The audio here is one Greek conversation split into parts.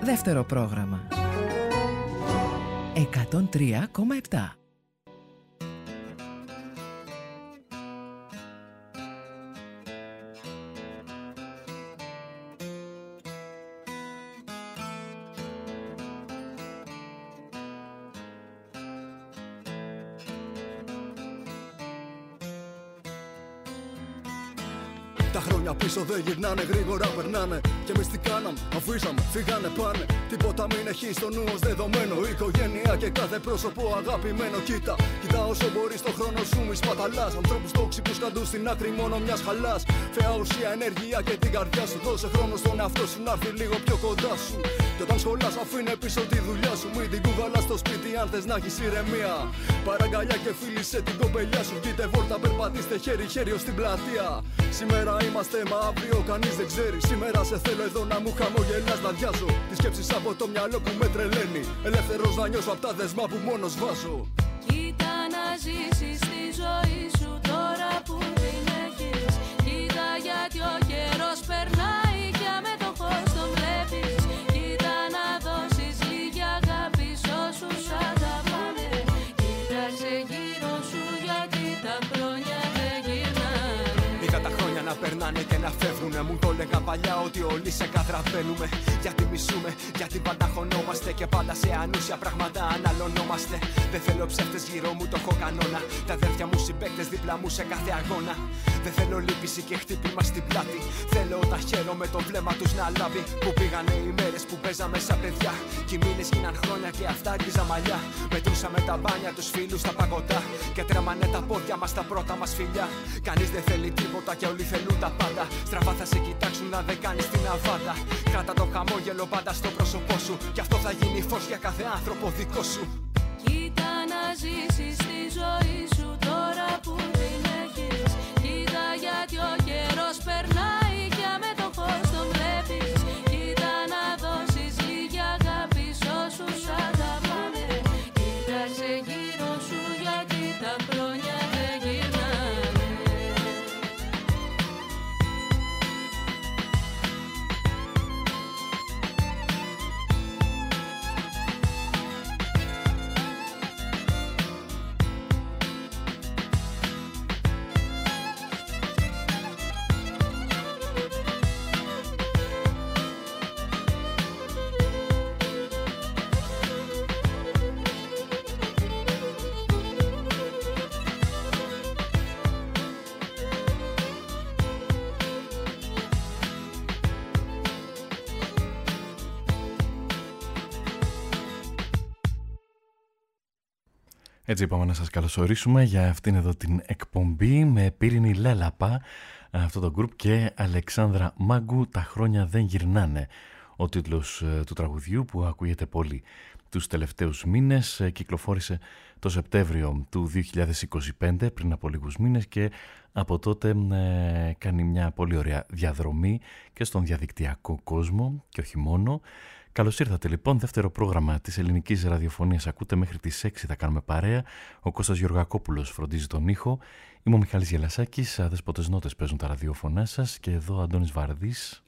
Δεύτερο πρόγραμμα 103,7. Τα χρόνια πίσω δεν γυρνάνε, γρήγορα περνάνε. Και εμείς τι κάναμε, αφήσαμε, φύγανε, πάνε. Τίποτα μην έχει στο νου ως δεδομένο. Οικογένεια και κάθε πρόσωπο αγαπημένο. Κοίτα όσο μπορείς το χρόνο σου μη σπαταλάς. Ανθρώπους τόξικους καντούν στην άκρη μόνο μιας χαλάς. Φαία ουσία, ενέργεια και την καρδιά σου. Δώσε χρόνο στον εαυτό σου να έρθει λίγο πιο κοντά σου. Και όταν σχολάς αφήνε πίσω τη δουλειά σου. Μην την κουβαλάς στο σπίτι αν θες να έχεις ηρεμία. Παραγκαλιά και φίλησε την κοπελιά σου. Κοίτα βόλτα, περπατήστε χέρι-χέρι ως την πλατεία. Σήμερα είμαστε, μα αύριο κανείς δεν ξέρει. Σήμερα σε θέλω εδώ να μου χαμογελάς, να διάζω. Τις σκέψεις από το μυαλό που με τρελαίνει. Ελεύθερος να νιώσω απ' τα δεσμά που μόνος βάζω. Κοίτα να ζήσεις τη ζωή σου τώρα που την έχεις. Κοίτα γιατί ο καιρός περνάει και αμέτωχος τον βλέπεις. Κοίτα να δώσεις λίγη αγάπη σ' όσους αγαπάνε. Κοίταξε γύρω σου γιατί τα χρόνια δεν γυρνάνε. Είχα τα χρόνια να περνάνε και να φεύγουνε. Μου το λέγαν παλιά ότι όλοι σε κατραπαίνουμε. Γιατί μισούμε, γιατί πάντα χωνόμαστε. Και πάντα σε ανούσια πράγματα αναλωνόμαστε. Δεν θέλω ψεύτες γύρω μου, το έχω κανόνα. Τα αδέρφια μου συμπαίκτες δίπλα μου σε κάθε αγώνα. Δεν θέλω λύπηση και χτύπημα στην πλάτη. Θέλω όταν χαίρομαι το βλέμμα τους να λάβει. Που πήγανε οι μέρες που παίζαμε σαν παιδιά. Κι οι μήνες γίναν χρόνια και αυτά ρίζα μαλλιά. Μετρούσαμε τα μπάνια, τους φίλους στα παγωτά. Και τρέμανε τα πόδια μας τα πρώτα μας φιλιά. Κανείς δεν θέλει τίποτα και όλοι θέλουν τα πάντα. Στραβά θα σε κοιτάξουν να δεν κάνεις την αβάντα. Κράτα το χαμόγελο πάντα στο πρόσωπό σου. Κι αυτό θα γίνει φως για κάθε άνθρωπο δικό σου. Κοίτα να ζήσεις τη ζωή σου τώρα που την έχεις. Κοίτα γιατί ο καιρός περνάει και αμέτωχος τον βλέπεις. Κοίτα να δώσεις λίγη αγάπη σ' όσους αγαπάνε. Κοίταξε γύρω σου γιατί τα χρόνια δεν γυρνάνε. Έτσι είπαμε να σας καλωσορίσουμε για αυτήν εδώ την εκπομπή με Πύρινη Λέλαπα, αυτό το γκρουπ, και Αλεξάνδρα Μάγκου, «Τα χρόνια δεν γυρνάνε». Ο τίτλος του τραγουδιού που ακούγεται πολύ τους τελευταίους μήνες κυκλοφόρησε το Σεπτέμβριο του 2025, πριν από λίγους μήνες, και από τότε κάνει μια πολύ ωραία διαδρομή και στον διαδικτυακό κόσμο και όχι μόνο. Καλώς ήρθατε λοιπόν, δεύτερο πρόγραμμα της ελληνικής ραδιοφωνίας ακούτε, μέχρι τις 6 θα κάνουμε παρέα. Ο Κώστας Γεωργακόπουλος φροντίζει τον ήχο, είμαι ο Μιχάλης Γελασάκης, αδέσποτες νότες παίζουν τα ραδιοφωνά σας και εδώ ο Αντώνης Βαρδής.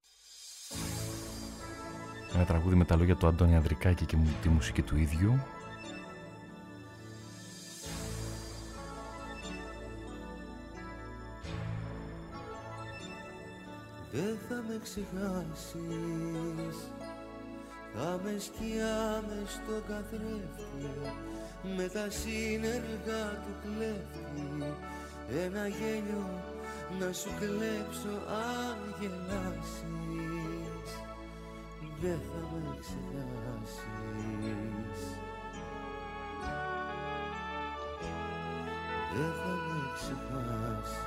Ένα τραγούδι με τα λόγια του Αντώνη Ανδρικάκη και τη μουσική του ίδιου. Δεν θα με ξεχάσεις, θα με σκιά μες στο καθρέφτη, με τα σύνεργα του κλέφτη, ένα γέλιο να σου κλέψω αν γελάσεις. Δεν θα με ξεχάσεις, δεν θα με ξεχάσεις.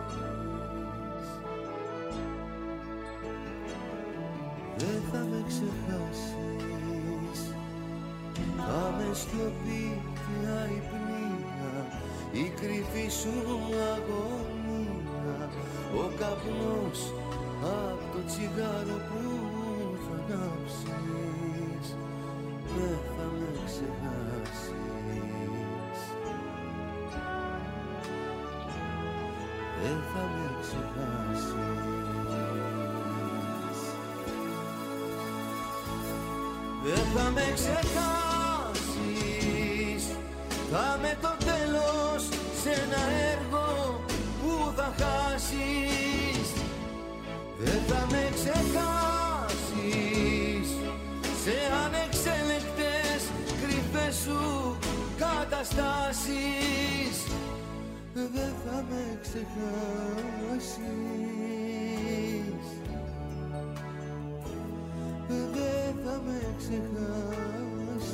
Δεν θα με ξεχάσεις, θα με σιωπή και αϊπνία, η κρυφή σου αγωνία, ο καπνός απ' το τσιγάρο που θα ανάψεις. Δεν θα με ξεχάσεις, δεν θα με ξεχάσεις. δεν θα με ξεχάσεις. Θα με το τέλος σε ένα έργο που θα χάσεις. Δεν θα με ξεχάσεις σε ανεξέλεγκτες κρυφές σου καταστάσεις. Δεν θα με ξεχάσεις. Δεν θα με ξεχάσεις.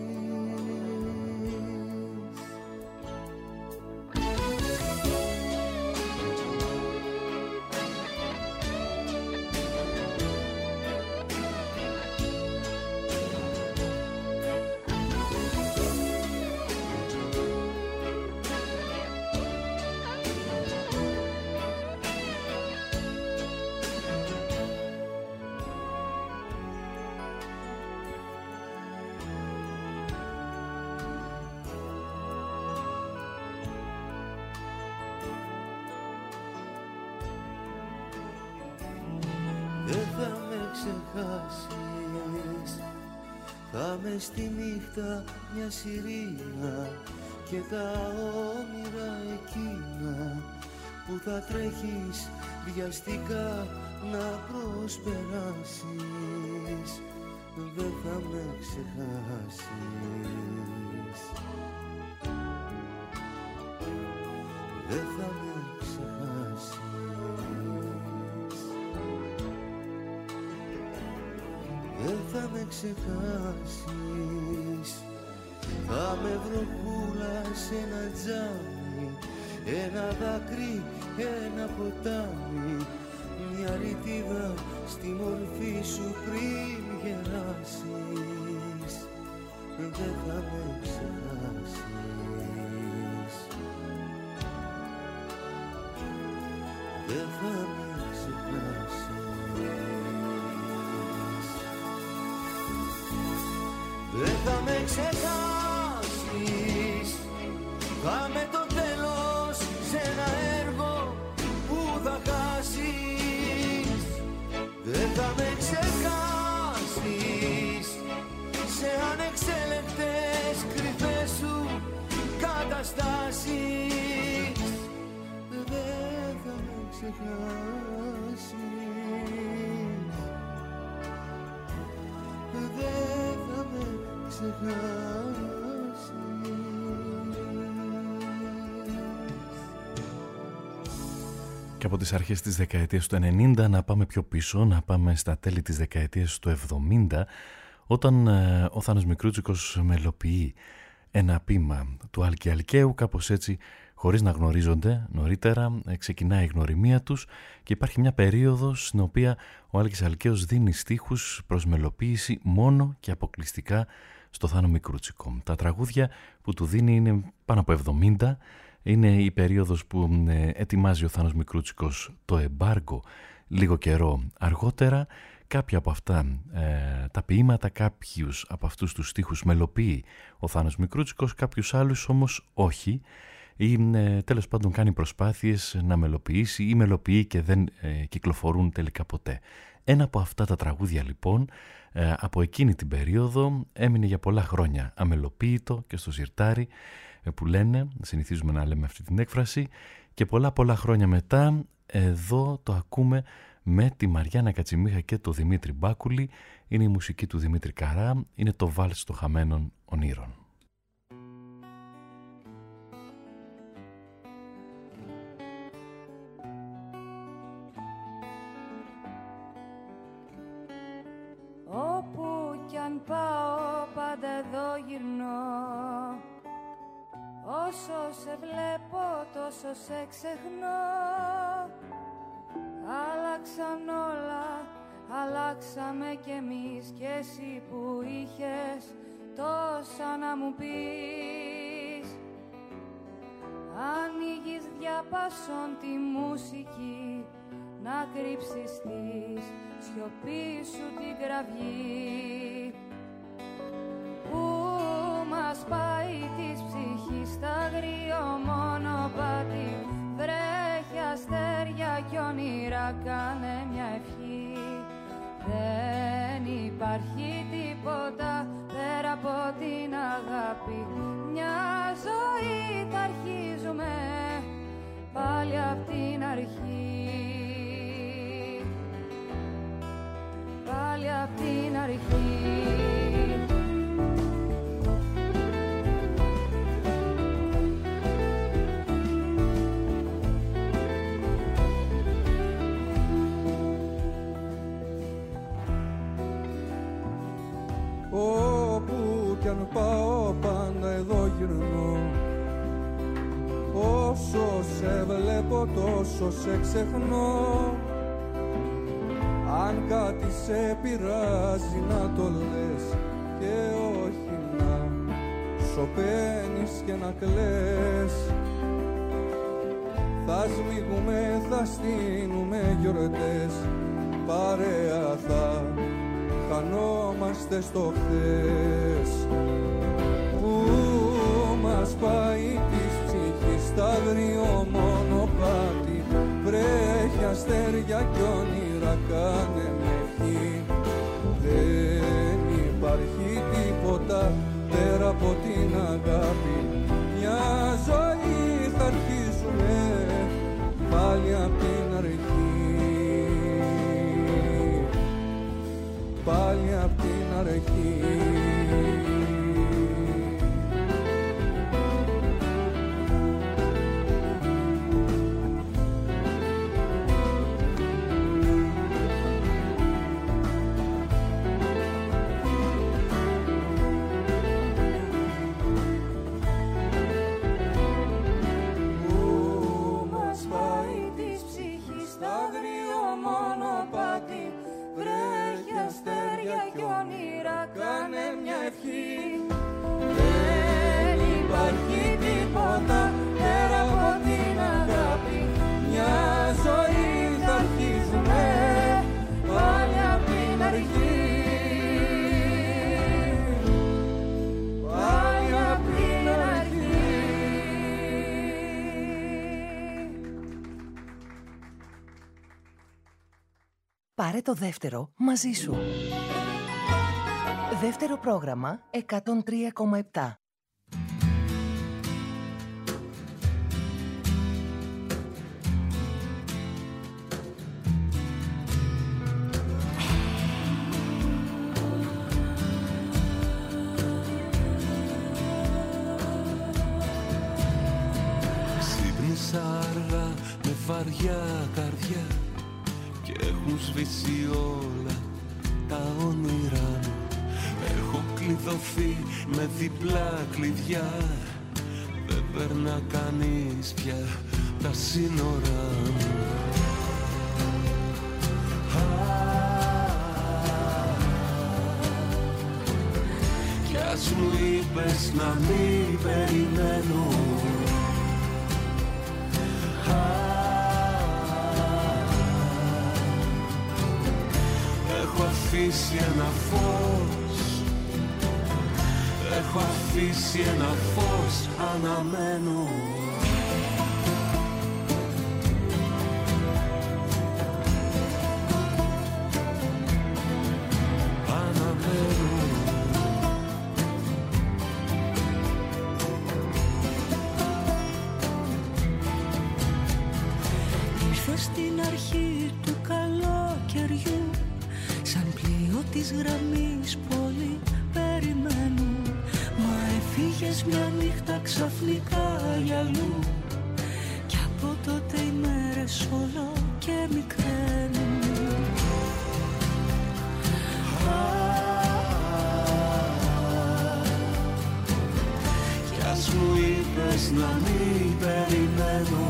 Θα με στη νύχτα μια σιρήνα και τα όνειρα εκείνα που θα τρέχεις βιαστικά να προσπεράσεις. Δεν θα με ξεχάσεις. Δεν θα με ξεχάσεις. Δεν θα με ξεχάσεις. Θα με βροχούλα σε ένα τζάμι, ένα δάκρυ, ένα ποτάμι, μια ρητίδα στη μορφή σου πριν γεράσεις. Δεν θα με ξεχάσεις. Δεν θα με ξεχάσεις. Δεν θα με ξεχάσεις. Θα με το τέλος σε ένα έργο που θα χάσεις. Δεν θα με ξεχάσεις σε ανεξέλεγκτες κρυφές σου καταστάσεις. Δεν θα με ξεχάσεις. Δεν θα με ξεχάσεις. Και από τις αρχές της δεκαετίας του 90 να πάμε πιο πίσω, να πάμε στα τέλη της δεκαετίας του 70, όταν ο Θάνος Μικρούτσικος μελοποιεί ένα ποίημα του Άλκη Αλκαίου, κάπως έτσι, χωρίς να γνωρίζονται νωρίτερα, ξεκινάει η γνωριμία τους και υπάρχει μια περίοδος στην οποία ο Άλκης Αλκαίος δίνει στίχους προς μελοποίηση μόνο και αποκλειστικά στο Θάνο Μικρούτσικο. Τα τραγούδια που του δίνει είναι πάνω από 70. Είναι η περίοδος που ετοιμάζει ο Θάνος Μικρούτσικος το εμπάργκο λίγο καιρό αργότερα. Κάποια από αυτά τα ποίηματα, κάποιους από αυτούς τους στίχους μελοποιεί ο Θάνος Μικρούτσικος, κάποιους άλλους όμως όχι, ή τέλος πάντων κάνει προσπάθειες να μελοποιήσει ή μελοποιεί και δεν κυκλοφορούν τελικά ποτέ. Ένα από αυτά τα τραγούδια λοιπόν από εκείνη την περίοδο έμεινε για πολλά χρόνια αμελοποίητο και στο σιρτάρι που λένε, συνηθίζουμε να λέμε αυτή την έκφραση, και πολλά χρόνια μετά εδώ το ακούμε με τη Μαριάννα Κατσιμίχα και το Δημήτρη Μπάκουλη. Είναι η μουσική του Δημήτρη Καρά, είναι το βάλς των χαμένων ονείρων. Όπου κι αν πάω πάντα εδώ γυρνώ. Όσο σε βλέπω τόσο σε ξεχνώ. Άλλαξαν όλα, αλλάξαμε κι εμείς κι εσύ που είχες τόσα να μου πεις. Ανοίγεις διαπασών τη μουσική να κρύψεις τη σιωπή σου την κραυγή που μας πάει της ψυχής στα αγρίο μονοπάτι. Βρέχει αστέρια κι όνειρα, κάνε μια ευχή. Δεν υπάρχει τίποτα αγάπη. Μια ζωή θα αρχίζουμε πάλι απ' την αρχή. Πάλι απ' την αρχή. Όπου κι αν πάω πάντα εδώ γυρνώ. Όσο σε βλέπω τόσο σε ξεχνώ. Αν κάτι σε πειράζει να το λες και όχι να σωπαίνεις και να κλαις. Θα σμίγουμε, θα στείνουμε γιορτές, παρέα θα χανόμαστε στο χθες. Πού μας πάει της ψυχής στα αγρίο μονοπάτι, βρέχει αστέρια κι όνειρα κάνε με ευχή. Δεν υπάρχει τίποτα πέρα από την αγάπη. Μια ζωή θα αρχίσουμε πάλι απ' την αρχή. Πάλι απ' την αρχή. Πάρε το δεύτερο μαζί σου. Δεύτερο πρόγραμμα 103,7. Ξύπνησα αργά με βαριά καρδιά και έχουν σβήσει όλα τα όνειρά μου. Έχω κλειδωθεί με διπλά κλειδιά, δεν περνά κανείς πια τα σύνορά μου. Κι ας μου είπες να μην περιμένω, έχω αφήσει ένα φως, έχω αφήσει ένα φως αναμένο. Ήρθε στην αρχή του καλοκαιριού, σαν πλοίο της γραμμής πολύ περιμένουν. Μα έφυγες μια νύχτα ξαφνικά για αλλού, κι από τότε οι μέρες όλο και μικραίνουν. Κι ας μου είπες να μην περιμένω,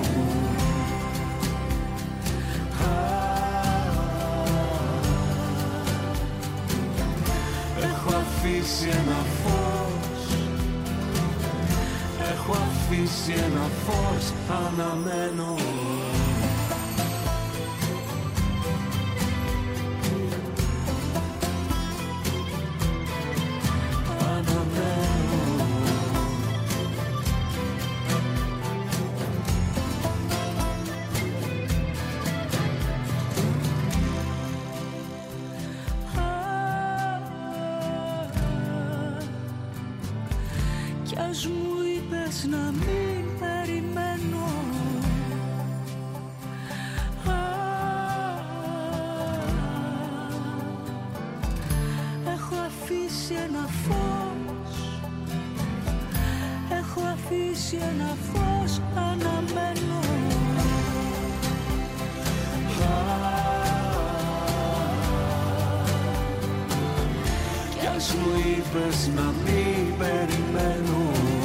έχω αφήσει ένα φως, έχω αφήσει ένα φως αναμένο. ας μου είπες να μην περιμένω. Έχω αφήσει ένα φως, έχω αφήσει ένα φως αναμένο. Κι ας μου είπες να μην περιμένω.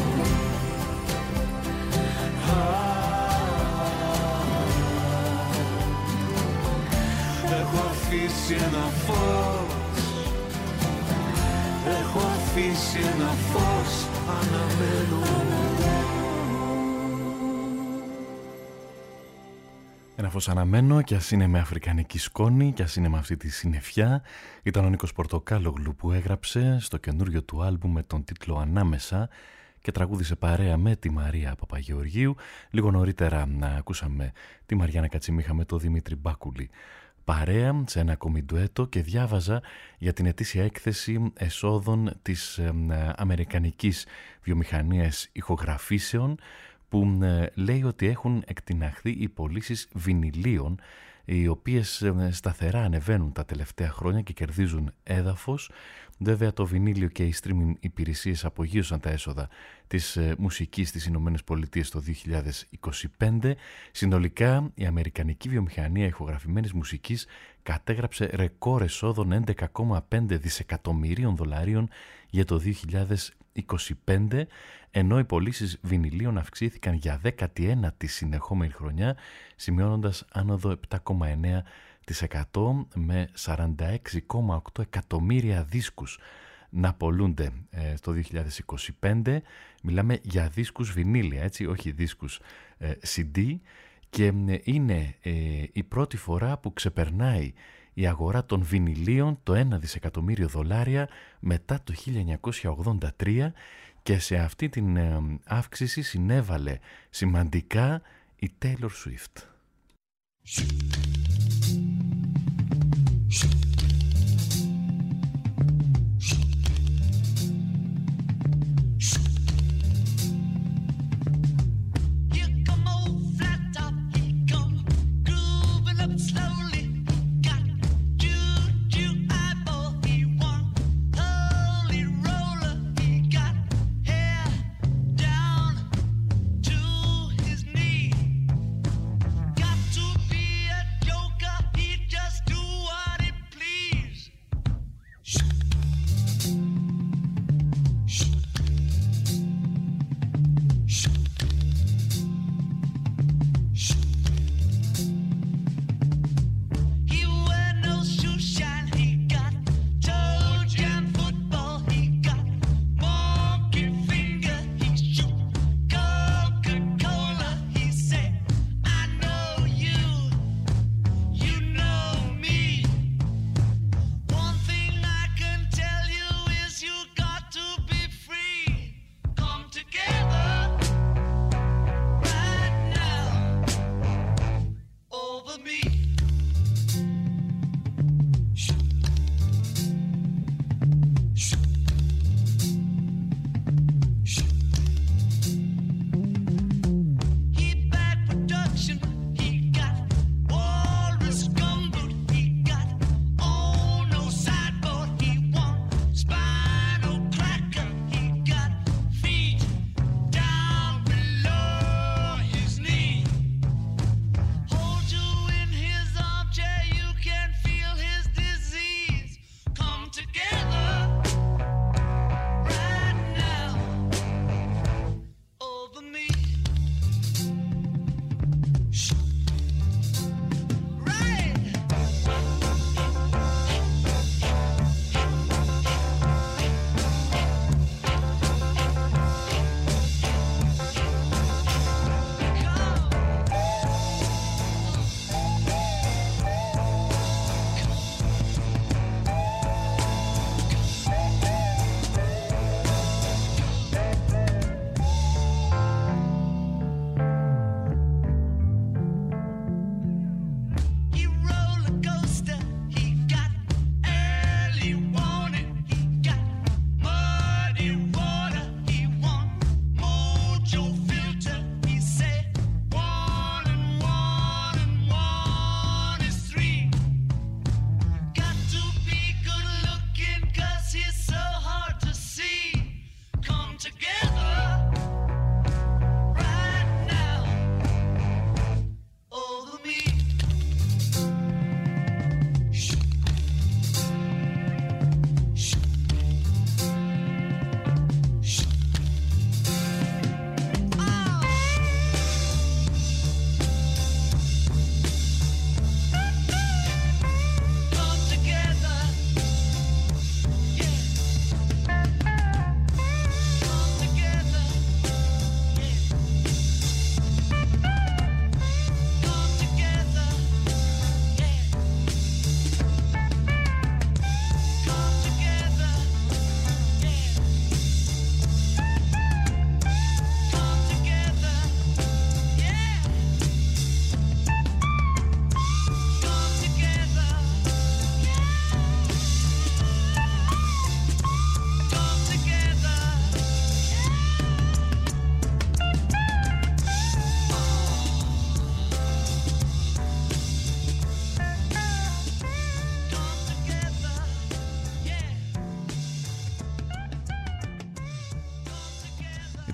Έχω αφήσει ένα φως, έχω αφήσει ένα φως αναμένο. Ένα φως αναμένο, κι ας είναι με αφρικανική σκόνη, κι ας είναι με αυτή τη συννεφιά. Ήταν ο Νίκος Πορτοκάλογλου που έγραψε στο καινούριο του άλμπουμ με τον τίτλο «Ανάμεσα» και τραγούδισε παρέα με τη Μαρία Παπαγεωργίου. Λίγο νωρίτερα ακούσαμε τη Μαριάννα Κατσιμίχα με τον Δημήτρη Μπάκουλη παρέα σε ένα ακόμη ντουέτο, και διάβαζα για την ετήσια έκθεση εσόδων της Αμερικανικής Βιομηχανίας Ηχογραφήσεων, που λέει ότι έχουν εκτιναχθεί οι πωλήσεις βινιλίων, οι οποίες σταθερά ανεβαίνουν τα τελευταία χρόνια και κερδίζουν έδαφος. Βέβαια το βινίλιο και οι streaming υπηρεσίες απογείωσαν τα έσοδα της μουσικής στις Ηνωμένες Πολιτείες το 2025. Συνολικά η Αμερικανική Βιομηχανία Ηχογραφημένης Μουσικής κατέγραψε ρεκόρ εσόδων 11,5 δισεκατομμυρίων δολαρίων για το 2025, ενώ οι πωλήσεις βινιλίων αυξήθηκαν για 19η συνεχόμενη χρονιά, σημειώνοντας άνοδο 7,9% με 46,8 εκατομμύρια δίσκους να πωλούνται στο 2025. Μιλάμε για δίσκους βινίλια, έτσι, όχι δίσκους CD, και είναι η πρώτη φορά που ξεπερνάει η αγορά των βινιλίων το 1 δισεκατομμύριο δολάρια μετά το 1983, και σε αυτή την αύξηση συνέβαλε σημαντικά η Taylor Swift.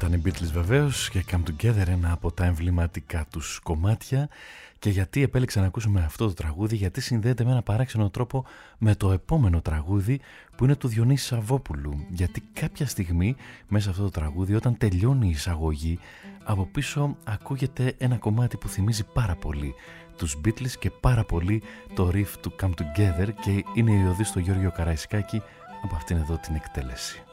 Ήταν οι Beatles βεβαίως και Come Together, ένα από τα εμβληματικά τους κομμάτια. Και γιατί επέλεξα να ακούσουμε αυτό το τραγούδι? Γιατί συνδέεται με ένα παράξενο τρόπο με το επόμενο τραγούδι που είναι του Διονύση Σαββόπουλου. Γιατί κάποια στιγμή μέσα σε αυτό το τραγούδι, όταν τελειώνει η εισαγωγή, από πίσω ακούγεται ένα κομμάτι που θυμίζει πάρα πολύ τους Beatles και πάρα πολύ το riff του Come Together, και είναι η οδή στο Γιώργο Καραϊσκάκη από αυτήν εδώ την εκτέλεση.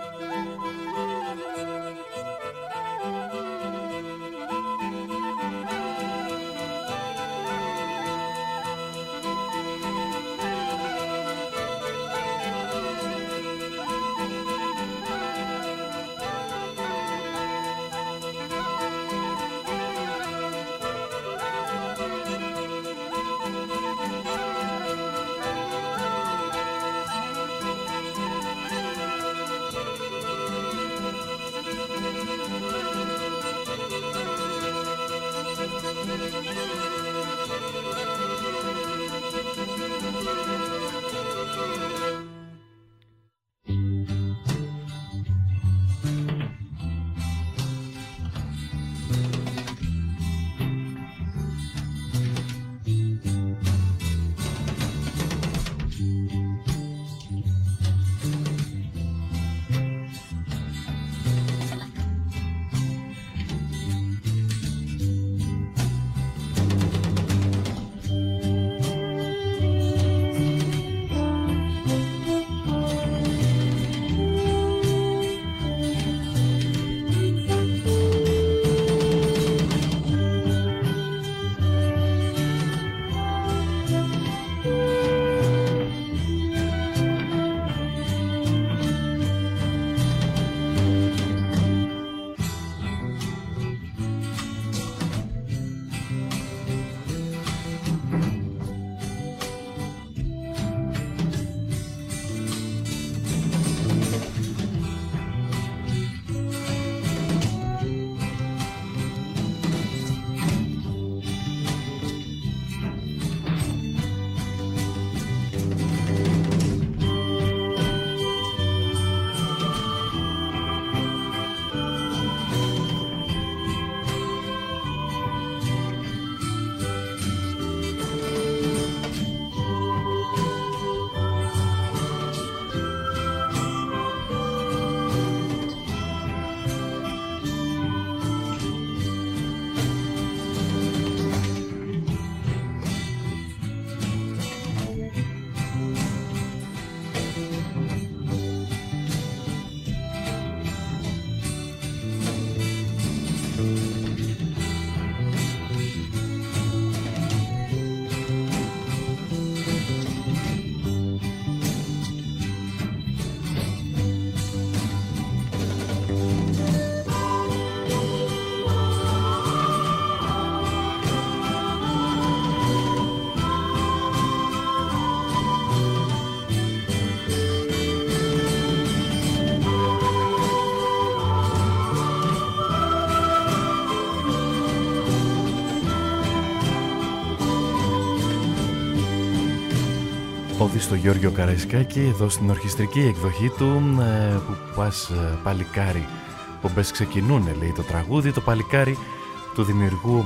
Όδη στο Γιώργο Καραϊσκάκη, εδώ στην ορχιστρική εκδοχή του, που πας παλικάρι, πομπές ξεκινούν, λέει το τραγούδι. Το παλικάρι του δημιουργού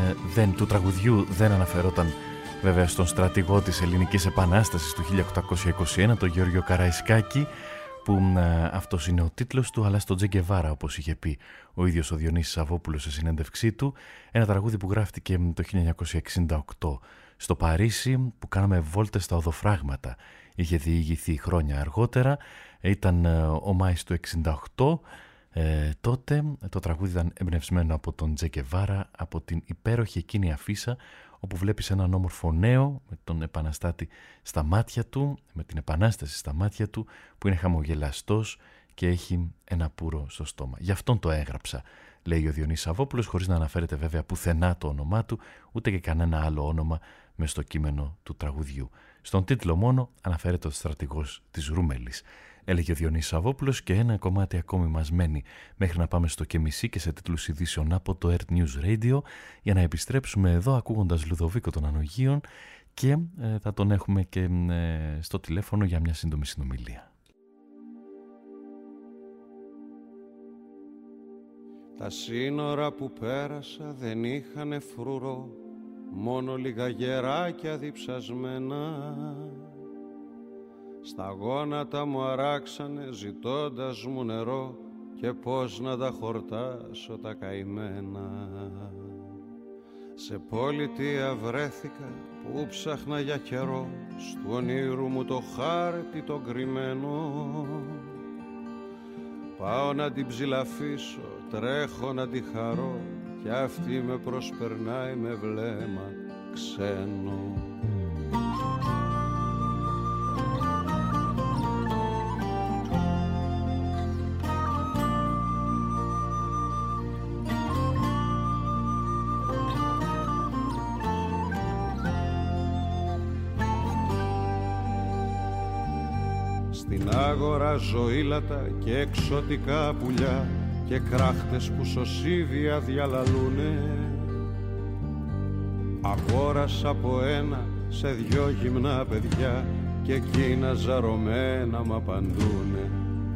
του τραγουδιού δεν αναφερόταν βέβαια στον στρατηγό της Ελληνικής Επανάστασης του 1821, τον Γιώργο Καραϊσκάκη, που αυτός είναι ο τίτλος του, αλλά στον Τζε Γκεβάρα, όπως είχε πει ο ίδιος ο Διονύσης Σαββόπουλος σε συνέντευξή του. Ένα τραγούδι που γράφτηκε το 1968 στο Παρίσι, που κάναμε βόλτες στα οδοφράγματα. Είχε διηγηθεί χρόνια αργότερα, ήταν ο Μάης του 68. Τότε το τραγούδι ήταν εμπνευσμένο από τον Τζε Γκεβάρα, από την υπέροχη εκείνη αφίσα όπου βλέπεις έναν όμορφο νέο με τον επαναστάτη στα μάτια του, με την επανάσταση στα μάτια του, που είναι χαμογελαστός και έχει ένα πουρο στο στόμα. Γι' αυτόν το έγραψα, λέει ο Διονύσης Σαββόπουλος, χωρίς να αναφέρεται βέβαια πουθενά το όνομά του, ούτε και κανένα άλλο όνομα μες στο κείμενο του τραγουδιού. Στον τίτλο μόνο αναφέρεται ο στρατηγός της Ρούμελης. Έλεγε ο Διονύσης Σαββόπουλος, και ένα κομμάτι ακόμη μας μένει μέχρι να πάμε στο ΚΕΜΙΣΥ και σε τίτλους ειδήσεων από το Earth News Radio, για να επιστρέψουμε εδώ ακούγοντας Λουδοβίκο των Ανογείων, και θα τον έχουμε και στο τηλέφωνο για μια σύντομη συνομιλία. Τα σύνορα που πέρασα δεν είχανε φρουρό, μόνο λίγα γεράκια διψασμένα. Στα γόνατα μου αράξανε ζητώντας μου νερό και πώς να τα χορτάσω τα καημένα. Σε πολιτεία βρέθηκα που ψάχνα για καιρό, στου ονείρου μου το χάρτη το κρυμμένο. Πάω να την ψηλαφίσω, τρέχω να τη χαρώ κι αυτή με προσπερνάει με βλέμμα ξένο. Στην άγορα ζωήλατα και εξωτικά πουλιά και κράχτες που σωσίβια διαλαλούνε. Αγόρασα από ένα σε δυο γυμνά παιδιά και εκείνα ζαρωμένα μ' απαντούνε.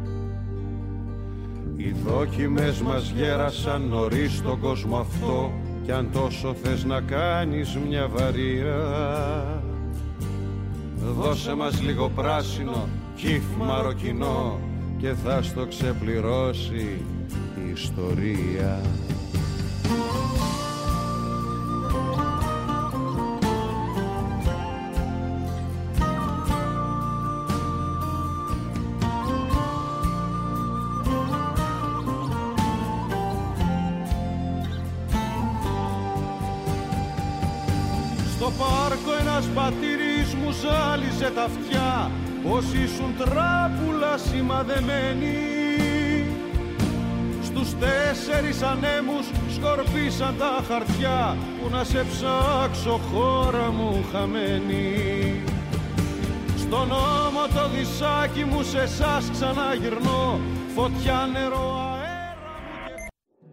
Οι δόκιμες μας γέρασαν νωρίς στον κόσμο αυτό κι αν τόσο θες να κάνεις μια βαριά, δώσε μας λίγο πράσινο κύφ μαροκινό και θα στο ξεπληρώσει η ιστορία. Στο πάρκο ένας πατήρης μου ζάλιζε τα αυτιά, πως ήσουν τράπουλα σημαδεμένοι. Στους 4 ανέμους σκορπίσαν τα χαρτιά, που να σε ψάξω χώρα μου χαμένη. Στον ώμο το δισάκι μου σε εσάς ξαναγυρνώ, φωτιά νερό αέρα μου και...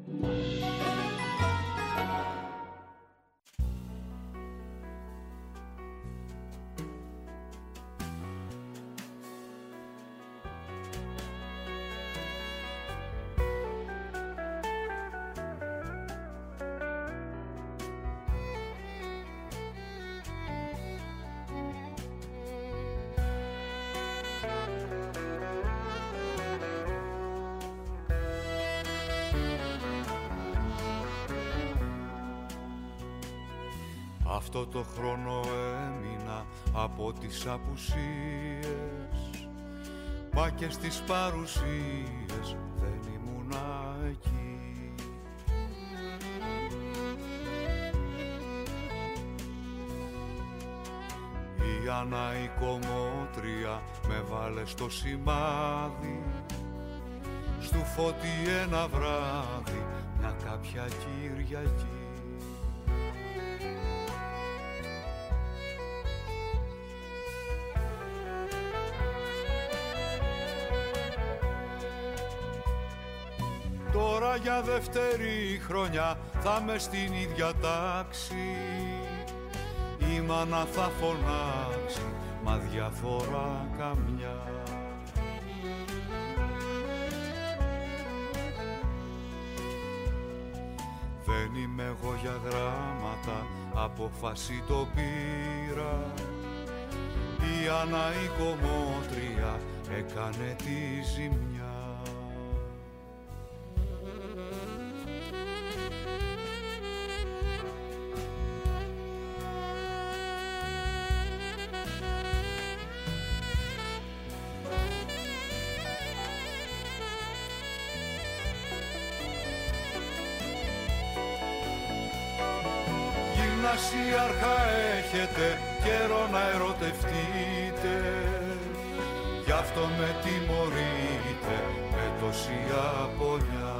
Αυτό το χρόνο έμεινα από τις απουσίες, μα και στις παρουσίες δεν ήμουνα εκεί. Η αναϊκομότρια με βάλε στο σημάδι, στου φώτι ένα βράδυ, μια κάποια Κυριακή. Τώρα για δεύτερη χρονιά θα με στην ίδια τάξη, η μάνα θα φωνάξει, μα διαφορά καμιά. Δεν είμαι εγώ για γράμματα, απόφαση το πήρα, η αναϊκομότρια έκανε τη ζημιά. Γυμνασίαρχα έχετε καιρό να ερωτευτείτε, γι' αυτό με τιμωρείτε με τόση απονιά.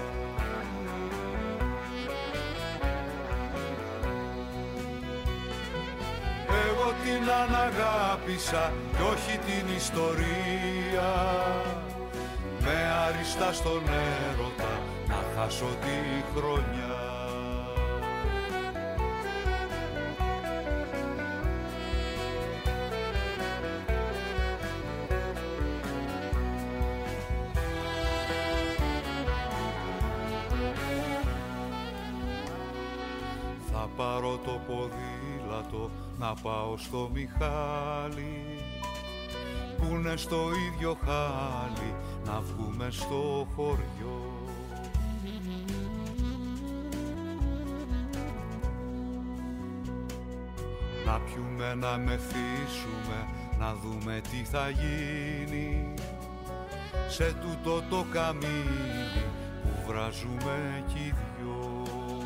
Εγώ την αναγάπησα κι όχι την ιστορία, με άριστα στον έρωτα να χάσω τη χρονιά. πάρω το ποδήλατο να πάω στο Μιχάλη που είναι στο ίδιο χάλι, να βγούμε στο χωριό. Να πιούμε, να μεθύσουμε, να δούμε τι θα γίνει σε τούτο το καμίνι που βράζουμε κι οι δυο.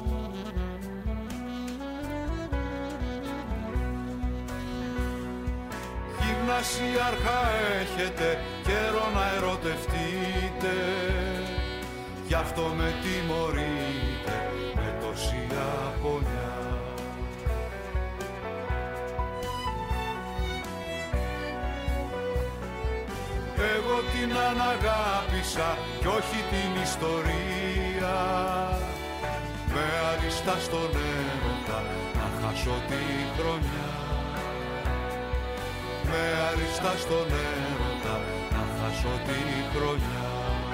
Γυμνασιάρχα έχετε καιρό να ερωτευτείτε, γι' αυτό με τιμωρείτε με τόση αγωνιά. Εγώ την αναγάπησα κι όχι την ιστορία, με αριστά στον έρωτα να χάσω τη χρονιά. Με αριστά στον έρωτα να χάσω τη χρονιά.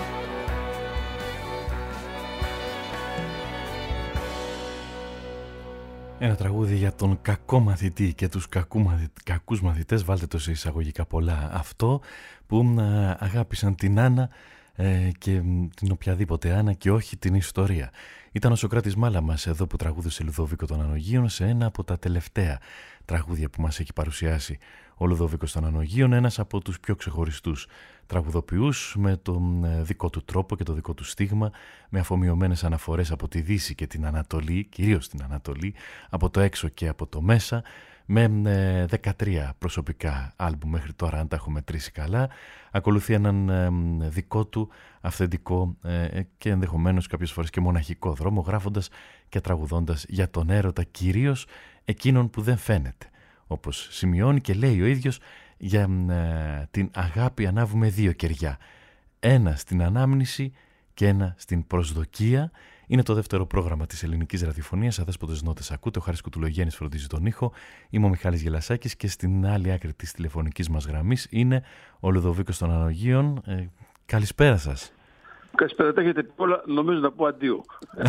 Ένα τραγούδι για τον κακό μαθητή και τους κακούς μαθητές, βάλτε το σε εισαγωγικά πολλά, αυτό που αγάπησαν την Άννα και την οποιαδήποτε Άννα και όχι την ιστορία. Ήταν ο Σωκράτης Μάλαμας εδώ που τραγούδησε Λουδοβίκο των Ανογείων σε ένα από τα τελευταία τραγούδια που μας έχει παρουσιάσει ο Λουδοβίκος των Ανογείων, ένας από τους πιο ξεχωριστούς τραγουδοποιούς με τον δικό του τρόπο και το δικό του στίγμα, με αφομοιωμένες αναφορές από τη Δύση και την Ανατολή, κυρίως την Ανατολή, από το έξω και από το μέσα, με 13 προσωπικά άλμπουμ μέχρι τώρα, αν τα έχω μετρήσει καλά. Ακολουθεί έναν δικό του αυθεντικό και ενδεχομένως κάποιες φορές και μοναχικό δρόμο, γράφοντας και τραγουδώντας για τον έρωτα, κυρίως εκείνον που δεν φαίνεται. Όπως σημειώνει και λέει ο ίδιος, για την αγάπη ανάβουμε δύο κεριά. Ένα στην ανάμνηση και ένα στην προσδοκία. Είναι το δεύτερο πρόγραμμα της ελληνικής ραδιοφωνίας. Αδέσποτες νότες ακούτε. Ο Χάρης Κουτουλογέννης φροντίζει τον ήχο. Είμαι ο Μιχάλης Γελασάκης και στην άλλη άκρη της τηλεφωνικής μας γραμμής είναι ο Λουδοβίκος των Ανογείων. Καλησπέρα σας. Καλησπέρα, τα έχετε πει όλα, νομίζω να πω αντίο.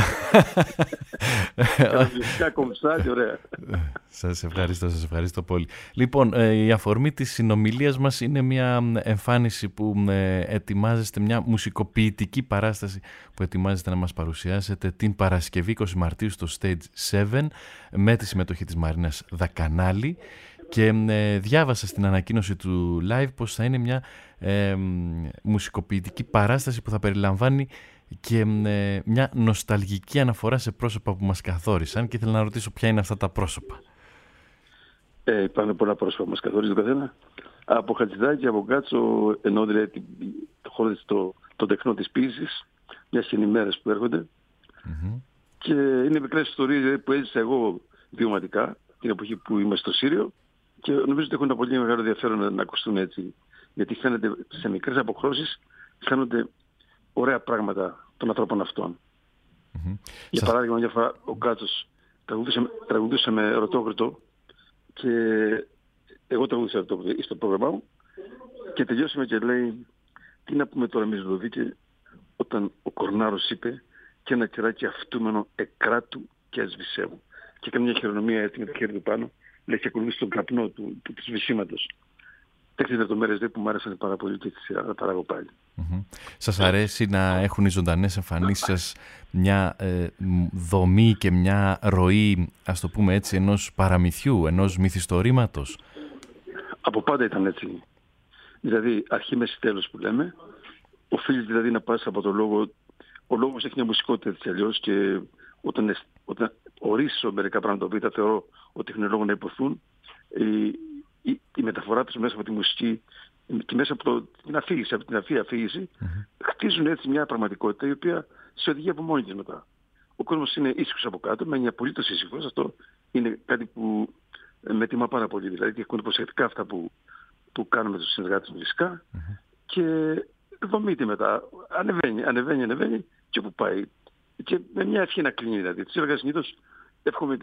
Φυσικά κομψάτη, ωραία. Σας ευχαριστώ πολύ. Λοιπόν, η αφορμή της συνομιλίας μας είναι μια εμφάνιση που ετοιμάζεστε, μια μουσικοποιητική παράσταση που ετοιμάζεστε να μας παρουσιάσετε την Παρασκευή 20 Μαρτίου στο Stage 7 με τη συμμετοχή της Μαρίνας Δακανάλη. Και διάβασα στην ανακοίνωση του live πως θα είναι μια μουσικοποιητική παράσταση που θα περιλαμβάνει και μια νοσταλγική αναφορά σε πρόσωπα που μας καθόρισαν, και ήθελα να ρωτήσω ποια είναι αυτά τα πρόσωπα. Υπάρχουν πολλά πρόσωπα που μας καθόριζαν το καθένα. Από Χατζηδάκη, από Κάτσο, ενώ δηλαδή το χώρο το τεχνό της ποίησης, μια ημέρες που έρχονται. Και είναι μικρές ιστορίες δηλαδή, που έζησα εγώ βιωματικά την εποχή που είμαι στο Σύριο. Και νομίζω ότι έχουν ένα πολύ μεγάλο ενδιαφέρον να ακουστούν έτσι. Γιατί φαίνεται σε μικρές αποχρώσεις, φαίνονται ωραία πράγματα των ανθρώπων αυτών. Για παράδειγμα, μια φορά ο Κάτσος τραγουδούσε με Ρωτόκριτο και εγώ τραγουδούσα στο πρόγραμμά μου και τελειώσαμε και λέει, τι να πούμε τώρα εμείς Λουδοβίκε, όταν ο Κορνάρος είπε και ένα κεράκι αυτούμενο εκράτου και ασβησέμου. Και έκανε μια χειρονομία έτσι με το χέρι του πάνω. Λέει και ακολουθεί τον καπνό του σβησίματος. Τέτοιες λεπτομέρειες που μου άρεσαν πάρα πολύ και τις παράγω πάλι. Σας αρέσει να έχουν οι ζωντανές εμφανίσεις σας μια δομή και μια ροή, ας το πούμε έτσι, ενός παραμυθιού, ενός μυθιστορήματος? Από πάντα ήταν έτσι. Δηλαδή αρχή μέση τέλος που λέμε. Οφείλει δηλαδή να πας από το λόγο. Ο λόγος έχει μια μουσικότητα έτσι αλλιώς και όταν ορίσω μερικά πράγματα που τα θεωρώ ότι έχουν λόγο να υποθούν, η μεταφορά τους μέσα από τη μουσική και μέσα από την αφήγηση, από την αφήγηση, χτίζουν έτσι μια πραγματικότητα η οποία σε οδηγεί από μόνη της μετά. Ο κόσμος είναι ήσυχος από κάτω, μένει απολύτως ήσυχος. Αυτό είναι κάτι που με τιμά πάρα πολύ. Δηλαδή και ακούνε προσεκτικά αυτά που κάνουμε τους συνεργάτες μου φυσικά και δομείται μετά. Ανεβαίνει και όπου πάει. Και με μια ευχή να κλείνει δηλαδή. Τις έργα συνήθως εύχομαι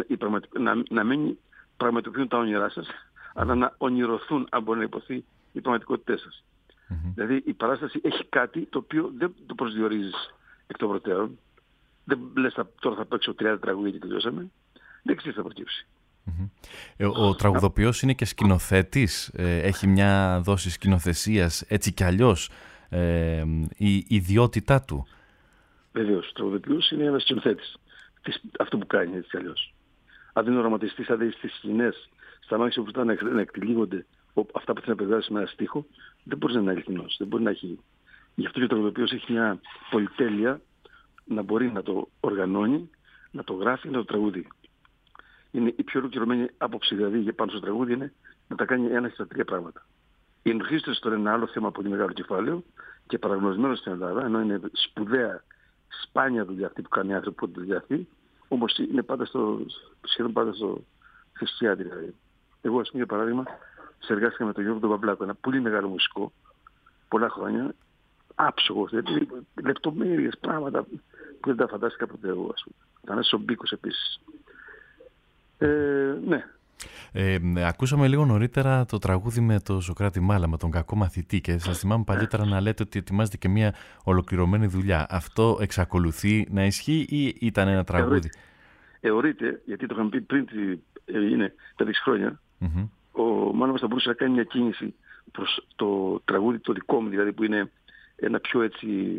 να μην πραγματοποιούν τα όνειρά σας, αλλά να ονειρωθούν, αν μπορεί να υποθεί, οι πραγματικότητές σας. Δηλαδή η παράσταση έχει κάτι το οποίο δεν το προσδιορίζεις εκ των προτέρων. Δεν λες τώρα θα παίξω 30 τραγούδια και τελειώσαμε. δεν ξέρει θα προκύψει. Ο τραγουδοποιός είναι και σκηνοθέτης, έχει μια δόση σκηνοθεσίας έτσι κι αλλιώς, η ιδιότητά του. Βεβαίως, ο τραγουδοποιός είναι ένας σκηνοθέτης. Αυτό που κάνει έτσι κι αλλιώς. Αν δεν είναι οραματιστής, αν δεν είναι στις σκηνές, στα μάτια που φτάνει να εκτελείγονται αυτά που θέλει να περάσει με ένα στίχο, δεν μπορεί να είναι αληθινός. Δεν μπορεί να έχει. Γι' αυτό και ο τραγουδοποιός έχει μια πολυτέλεια να μπορεί να το οργανώνει, να το γράφει, να το τραγουδεί. Είναι η πιο ολοκληρωμένη άποψη δηλαδή πάνω στο τραγούδι είναι να τα κάνει ένα στα τρία πράγματα. Η ενορχήστρωση τώρα είναι ένα άλλο θέμα πολύ μεγάλο κεφάλαιο και παραγνωρισμένο στην Ελλάδα, ενώ είναι σπουδαία, σπάνια δουλειά αυτή που κάνει άνθρωπο που δουλειά αυτή, όμως είναι πάντα σχεδόν πάντα στο θρησκεία δηλαδή. Εγώ, ας πούμε, για παράδειγμα, συνεργάστηκα με τον Γιώργο τον Παυλάκο, ένα πολύ μεγάλο μουσικό, πολλά χρόνια, άψογος, δηλαδή λεπτομέρειες, πράγματα που δεν τα φαντάστηκα ποτέ εγώ, ας πούμε. Ήταν ένας Σομπίκος επίσης. Ναι. Ακούσαμε λίγο νωρίτερα το τραγούδι με τον Σωκράτη Μάλα, με τον κακό μαθητή, και σας θυμάμαι παλιότερα να λέτε ότι ετοιμάζετε και μια ολοκληρωμένη δουλειά. Αυτό εξακολουθεί να ισχύει ή ήταν ένα τραγούδι? Εωρείται, γιατί το είχαμε πει πριν, είναι 5-6 χρόνια, ο Μάνος θα μπορούσε να κάνει μια κίνηση προς το τραγούδι το δικό μου, δηλαδή που είναι ένα πιο έτσι,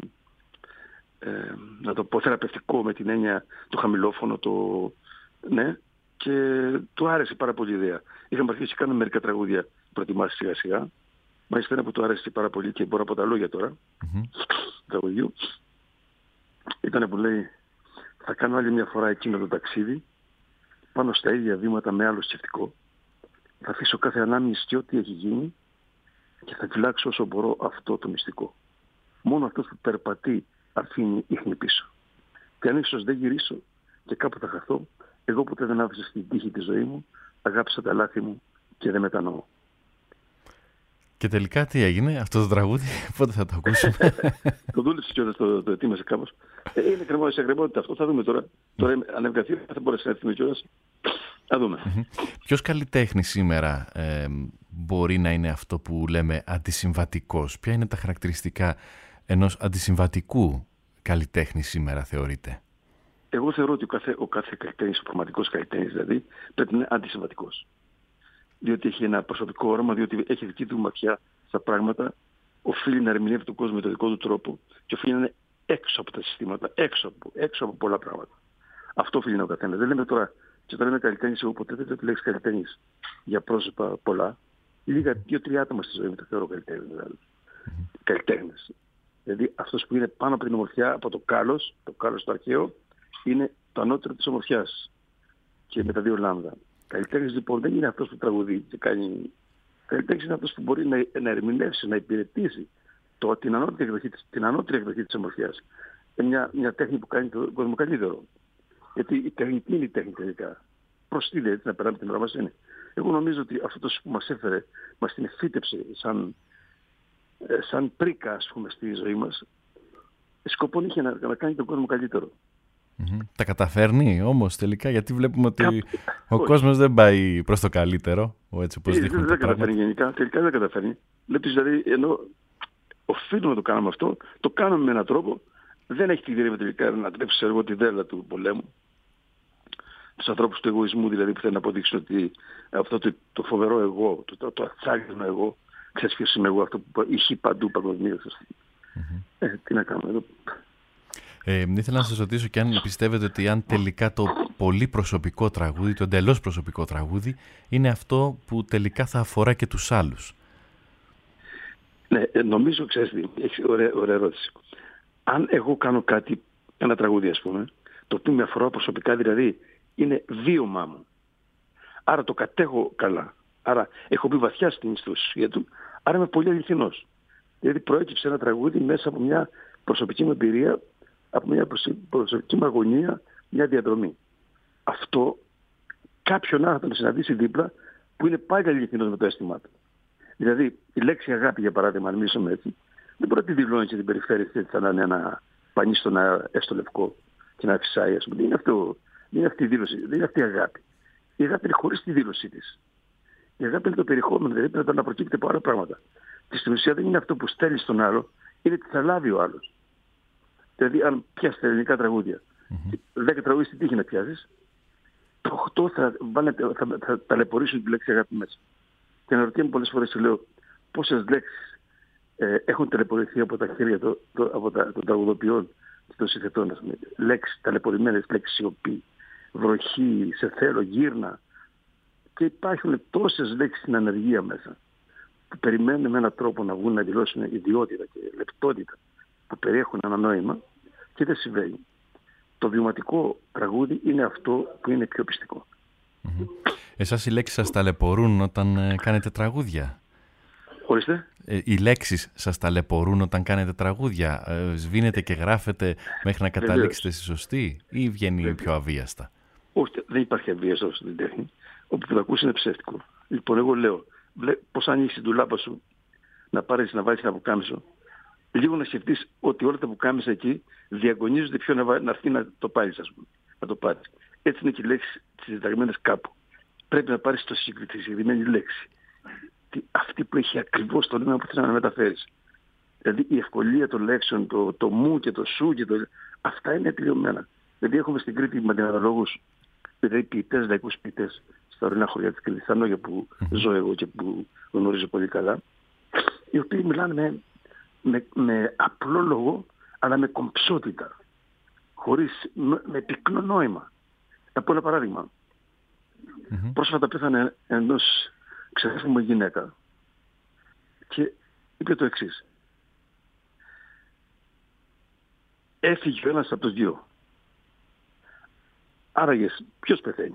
να το πω, θεραπευτικό με την έννοια το χαμηλόφωνο, ναι, και του άρεσε πάρα πολύ η ιδέα. Είχαμε αρχίσει να κάνουμε μερικά τραγούδια προετοιμάσει σιγά σιγά. Μάλιστα ένα που του άρεσε πάρα πολύ και μπορώ από τα λόγια τώρα, του τραγουδιού, ήταν που λέει: θα κάνω άλλη μια φορά εκείνο το ταξίδι, πάνω στα ίδια βήματα με άλλο σκεφτικό. Θα αφήσω κάθε ανάμνηστη ό,τι έχει γίνει και θα φυλάξω όσο μπορώ αυτό το μυστικό. Μόνο αυτός που περπατεί αφήνει ίχνη πίσω. Και αν ίσως δεν γυρίσω και κάπου θα χαθώ, εγώ ποτέ δεν άφησα στην τύχη τη ζωή μου, αγάπησα τα λάθη μου και δεν μετανοώ. Και τελικά τι έγινε αυτό το τραγούδι, πότε θα το ακούσουμε? Το δούλεψε κιόλας, το ετοίμασε κάπως. Είναι κρεμότητα σε κρεμότητα αυτό, θα δούμε τώρα. Τώρα αν ευγαθεί θα μπορέσει να έρθει κιόλας. Θα δούμε. Ποιος καλλιτέχνης σήμερα μπορεί να είναι αυτό που λέμε αντισυμβατικός? Ποια είναι τα χαρακτηριστικά ενός αντισυμβατικού καλλιτέχνη σήμερα θεωρείτε? Εγώ θεωρώ ότι ο κάθε καλλιτέχνης, ο πραγματικός καλλιτέχνης δηλαδή, πρέπει να είναι αντισυμβατικός. Διότι έχει ένα προσωπικό όραμα, διότι έχει δική του ματιά στα πράγματα, οφείλει να ερμηνεύει τον κόσμο με τον δικό του τρόπο και οφείλει να είναι έξω από τα συστήματα, έξω από πολλά πράγματα. Αυτό οφείλει να ο καθένας. Δεν λέμε τώρα, και όταν λέμε καλλιτέχνης, εγώ ποτέ δεν θέλω τη λέξη καλλιτέχνης για πρόσωπα πολλά. Λίγα, 2-3 άτομα στη ζωή μου τα θεωρώ καλλιτέχνες. Δηλαδή. Καλλιτέχνες. Δηλαδή αυτός που είναι πάνω από την ομορφιά, από το κάλος το αρχαίο, είναι το ανώτερο της ομορφιάς και με τα δύο λάμδα. Καλλιτέχνης λοιπόν δεν είναι αυτός που τραγουδεί και κάνει. Καλλιτέχνης είναι αυτός που μπορεί να ερμηνεύσει, να υπηρετήσει την ανώτερη εκδοχή της ομορφιάς. Μια τέχνη που κάνει τον κόσμο καλύτερο. Γιατί η τέχνη τι είναι η τέχνη τελικά? Προστήλε έτσι να περάμε την ώρα μας είναι. Εγώ νομίζω ότι αυτό που μας έφερε, μας την εφύτεψε σαν πρίκα, ας πούμε, στη ζωή μας, σκοπό είχε να κάνει τον κόσμο καλύτερο. Τα καταφέρνει όμως τελικά, γιατί βλέπουμε ότι ο κόσμος δεν πάει προς το καλύτερο, έτσι όπως δείχνουν τα πράγματα. Δεν καταφέρνει γενικά, τελικά δεν καταφέρνει. Βλέπεις δηλαδή, ενώ οφείλουμε να το κάνουμε αυτό, το κάνουμε με έναν τρόπο, δεν έχει τη δύναμη τελικά να τρέψει τη δέλα του πολέμου. Τους ανθρώπους του εγωισμού δηλαδή που θέλουν να αποδείξουν ότι αυτό το φοβερό εγώ, το ατσάγισμα εγώ, ξέρεις ποιος είμαι εγώ, αυτό που ισχύει παντού παγκοσμίως. Τι να κάνουμε εδώ. Ήθελα να σας ρωτήσω και αν πιστεύετε ότι αν τελικά το πολύ προσωπικό τραγούδι, το εντελώς προσωπικό τραγούδι, είναι αυτό που τελικά θα αφορά και τους άλλους. Ναι, νομίζω, ξέρεις, έχει ωραία ερώτηση. Αν εγώ κάνω κάτι, ένα τραγούδι ας πούμε, το οποίο με αφορά προσωπικά, δηλαδή είναι βίωμά μου, άρα το κατέχω καλά, άρα έχω μπει βαθιά στην ιστορία του, άρα είμαι πολύ αληθινός. Δηλαδή προέκυψε ένα τραγούδι μέσα από μια προσωπική μου εμπειρία, από μια προσωπική μου αγωνία, μια διαδρομή. Αυτό κάποιον άλλο θα τον συναντήσει δίπλα που είναι πάλι αληθινός με το αίσθημά του. Δηλαδή η λέξη αγάπη, για παράδειγμα, αν μιλήσουμε έτσι, δεν μπορεί να τη δηλώνει και την περιφέρει έτσι σαν να είναι ένα πανί στον έστω λευκό και να φυσάει, ας πούμε. Δεν είναι αυτή η δήλωση, δεν είναι αυτή η αγάπη. Η αγάπη είναι χωρίς τη δήλωσή της. Η αγάπη είναι το περιεχόμενο, δηλαδή πρέπει να προκύπτει από άλλα πράγματα. Και στην ουσία δεν είναι αυτό που στέλνει στον άλλο, είναι τι θα λάβει ο άλλος. Δηλαδή, αν πιάσει τα ελληνικά τραγούδια, 10 τραγούδια στην τύχη να πιάσει, το 8 θα ταλαιπωρήσουν τη λέξη αγάπη μέσα. Και αναρωτιέμαι πολλές φορές, λέω, πόσες λέξεις έχουν ταλαιπωρηθεί από τα χέρια των τραγουδοποιών και των συνθετών. Λέξεις ταλαιπωρημένες, λέξεις σιωπή, βροχή, σε θέλω, γύρνα. Και υπάρχουν τόσες λέξεις στην ανεργία μέσα, που περιμένουν με έναν τρόπο να βγουν να δηλώσουν ιδιότητα και λεπτότητα, που περιέχουν ένα νόημα, και δεν συμβαίνει. Το βιωματικό τραγούδι είναι αυτό που είναι πιο πιστικό. Εσάς οι λέξεις σας ταλαιπωρούν όταν κάνετε τραγούδια? Ορίστε. Οι λέξεις σας ταλαιπωρούν όταν κάνετε τραγούδια? Σβήνετε και γράφετε μέχρι να καταλήξετε στη σωστή, ή βγαίνει πιο αβίαστα? Όχι, δεν υπάρχει αβίαστα στην τέχνη. Όπου που θα ακούσει είναι ψεύτικο. Λοιπόν, εγώ λέω, πώς ανοίξεις την τουλάπα σου να πάρεις να βάλεις ένα πουκάμισο, λίγο να σκεφτείς ότι όλα τα πουκάμισα εκεί διαγωνίζονται ποιο να έρθει να το πάρεις, ας πούμε. Να το πάρεις. Έτσι είναι και οι λέξεις συνταγμένες κάπου. Πρέπει να πάρεις τη συγκεκριμένη λέξη. Αυτή που έχει ακριβώς το νόημα που θες να μεταφέρεις. Δηλαδή η ευκολία των λέξεων, το μου και το σου και αυτά είναι τελειωμένα. Δηλαδή έχουμε στην Κρήτη μαντιναδολόγους, δηλαδή ποιητές, λαϊκούς ποιητές, στα ορεινά χωριά της Κρήτης, στα νόγια που ζω εγώ και που γνωρίζω πολύ καλά, οι οποίοι μιλάνε με απλό λόγο, αλλά με κομψότητα, με πυκνό νόημα. Θα πω ένα παράδειγμα. Πρόσφατα πέθανε ενός ξαδέρφου μου γυναίκα και είπε το εξής. Έφυγε ο ένας από τους δύο. Άραγες ποιος πεθαίνει?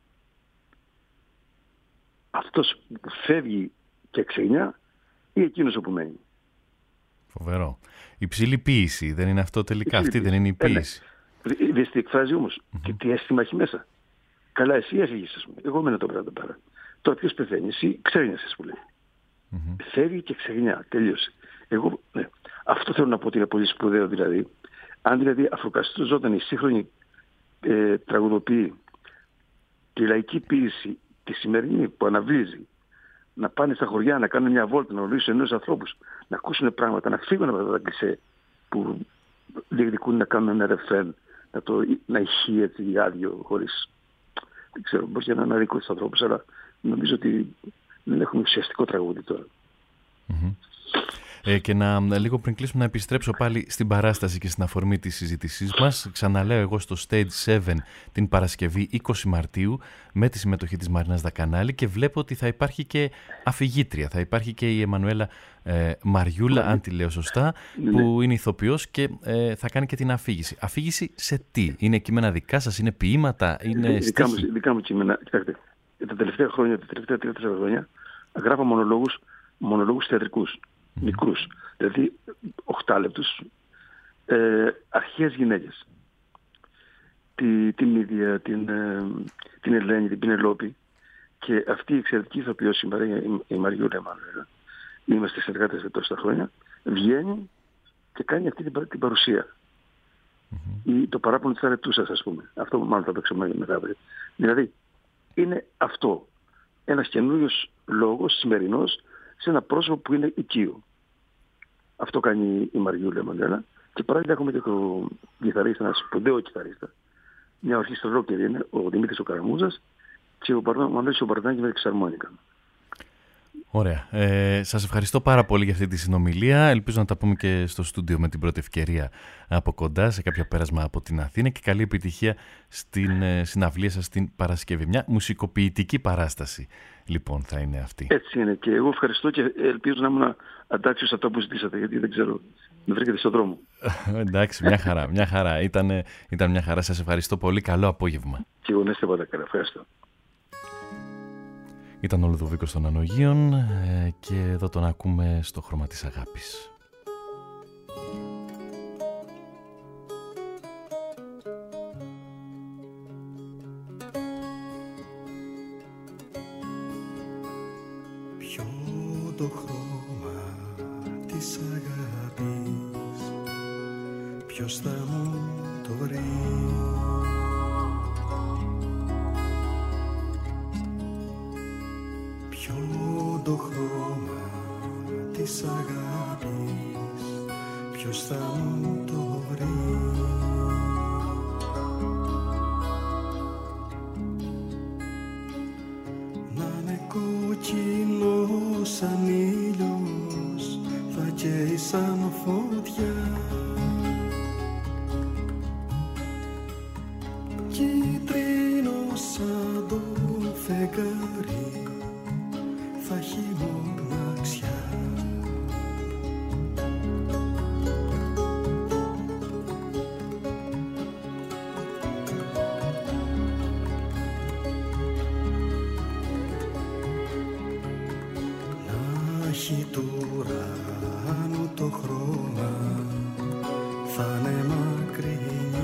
Αυτός που φεύγει και ξενιά ή εκείνος που μένει? Φοβερό. Υψηλή ποίηση, δεν είναι αυτό τελικά? Αυτή δεν είναι η ποίηση? Δες τι εκφράζει όμως και τι αίσθημα έχει μέσα. Καλά, εσύ έφυγες, ας πούμε. Εγώ μένω τώρα εδώ πέρα. Τώρα ποιος πεθαίνει? Εσύ ξένιασες, ας που λέει. Φεύγει και ξενιά, τελείωσε. Εγώ, ναι. Αυτό θέλω να πω ότι είναι πολύ σπουδαίο, δηλαδή. Αν δηλαδή αφροκαστούζονταν η σύγχρονη τραγουδοποιή, τη λαϊκή ποίηση, τη σημερινή που αναβλύζει, να πάνε στα χωριά, να κάνουν μια βόλτα, να ορίσουν ενός ανθρώπους, να ακούσουν πράγματα, να φύγουν από αυτά τα κλισέ που διεκδικούν να κάνουν ένα ρεφρέν, να ηχεί έτσι άδειο, χωρίς, δεν ξέρω, μπορεί να είναι αδικό στους ανθρώπους, αλλά νομίζω ότι δεν έχουμε ουσιαστικό τραγούδι τώρα. Και λίγο πριν κλείσουμε να επιστρέψω πάλι στην παράσταση και στην αφορμή της συζήτησής μας. Ξαναλέω, εγώ στο Stage 7 την Παρασκευή 20 Μαρτίου με τη συμμετοχή της Μαρινάς Δακανάλη, και βλέπω ότι θα υπάρχει και αφηγήτρια. Θα υπάρχει και η Εμμανουέλα Μαριούλα, αν τη λέω σωστά, που είναι ηθοποιός και θα κάνει και την αφήγηση. Αφήγηση σε τι? Είναι κείμενα δικά σας, είναι ποίηματα, είναι στίχοι? Δικά μου κείμενα. Κοιτάξτε, τα τελευταία χρόνια, τα τελευταία 3-4 χρόνια, γράφω μονολόγους θεατρικούς. Μικρούς, δηλαδή 8 λεπτούς, αρχαίες γυναίκες. Την ίδια, την Ελένη, την Πινελόπη, και αυτή η εξαιρετική ηθοποιός σήμερα, η Μαριούλα Εμμανουέλα, είμαστε συνεργάτες για τόσα χρόνια, βγαίνει και κάνει αυτή την παρουσία. Ή το παράπονο της αρετούσας, ας πούμε. Αυτό μάλλον θα το παίξουμε μετά αύριο. Δηλαδή, είναι αυτό. Ένας καινούριος λόγος, σημερινός, σε ένα πρόσωπο που είναι οικείο. Αυτό κάνει η Μαριούλα Εμμανουέλα. Και παράλληλα έχουμε και το κιθαρίστα, ένα σπουδαίο κιθαρίστα. Μια ορχήστρα ολόκληρη είναι, ο Δημήτρης ο Καραμούζας, και ο Μανώλης ο Μπαρδάκης με τη ξαρμόνικα. Ωραία. Σας ευχαριστώ πάρα πολύ για αυτή τη συνομιλία. Ελπίζω να τα πούμε και στο στούντιο με την πρώτη ευκαιρία από κοντά, σε κάποιο πέρασμα από την Αθήνα, και καλή επιτυχία στην συναυλία σας την Παρασκευή. Μια μουσικοποιητική παράσταση, λοιπόν, θα είναι αυτή. Έτσι είναι, και εγώ ευχαριστώ και ελπίζω να ήμουν αντάξιος σε αυτό που ζητήσατε, γιατί δεν ξέρω, με βρήκατε στον δρόμο. Εντάξει, μια χαρά. Ήταν μια χαρά. Σας ευχαριστώ πολύ. Καλό απόγευμα. Και εγώ να είστε πάντα καλά. Ευχαριστώ. Ήταν ο Λουδοβίκος των Ανογείων και εδώ τον ακούμε στο Χρώμα της Αγάπης. Ποιο το χρώμα της αγάπης, ποιος θα μου το βρει? Το χρώμα της αγάπης, ποιος θα μου το βρει? καίει σαν φωτιά. Κίτρινο σαν το φεγγάρι θα έχει μοναξιά. Να έχει του ουρανού το χρώμα θα είναι μακρινή.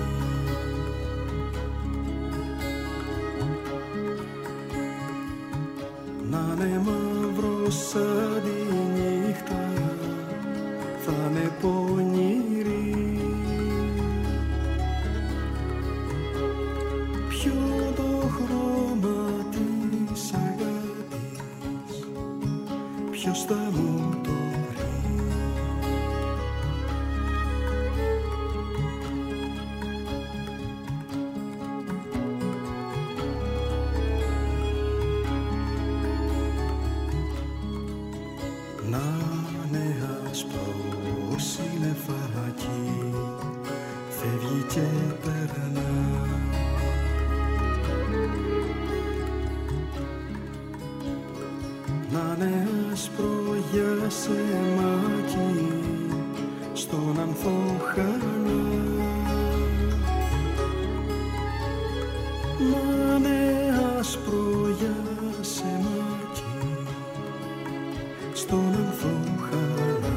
Να είναι μαύρο σαν τη νύχτα θα είναι πονηρή. Ποιο το χρώμα της αγάπης, ποιος θα μου το βρει. Να είναι άσπρο συννεφάκι, φεύγει και περνά. Να είναι άσπρο για σεμάκι, στον ανθοχανά. Να είναι άσπρο για σεμάκι, στον ανθοχανά.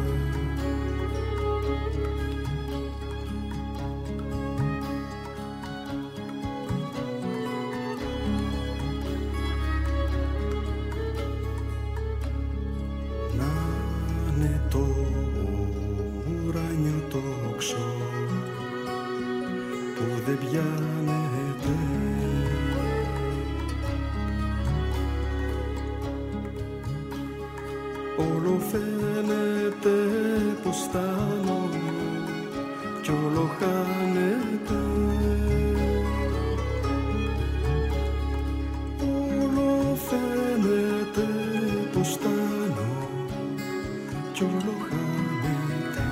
Να είναι το ουράνιο τόξο που δεν πιάνεται. Όλο φαίνεται πως φτάνω κι όλο χάνεται. Όλο φαίνεται πως φτάνω κι όλο χάνεται.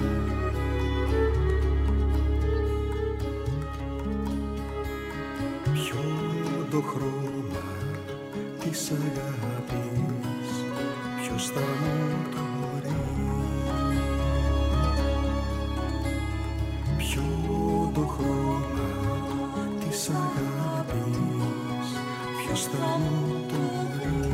Ποιο το χρώμα της αγάπης, ποιος θα μου το βρει. Ποιο το χρώμα της αγάπης, ποιος θα μου το βρει.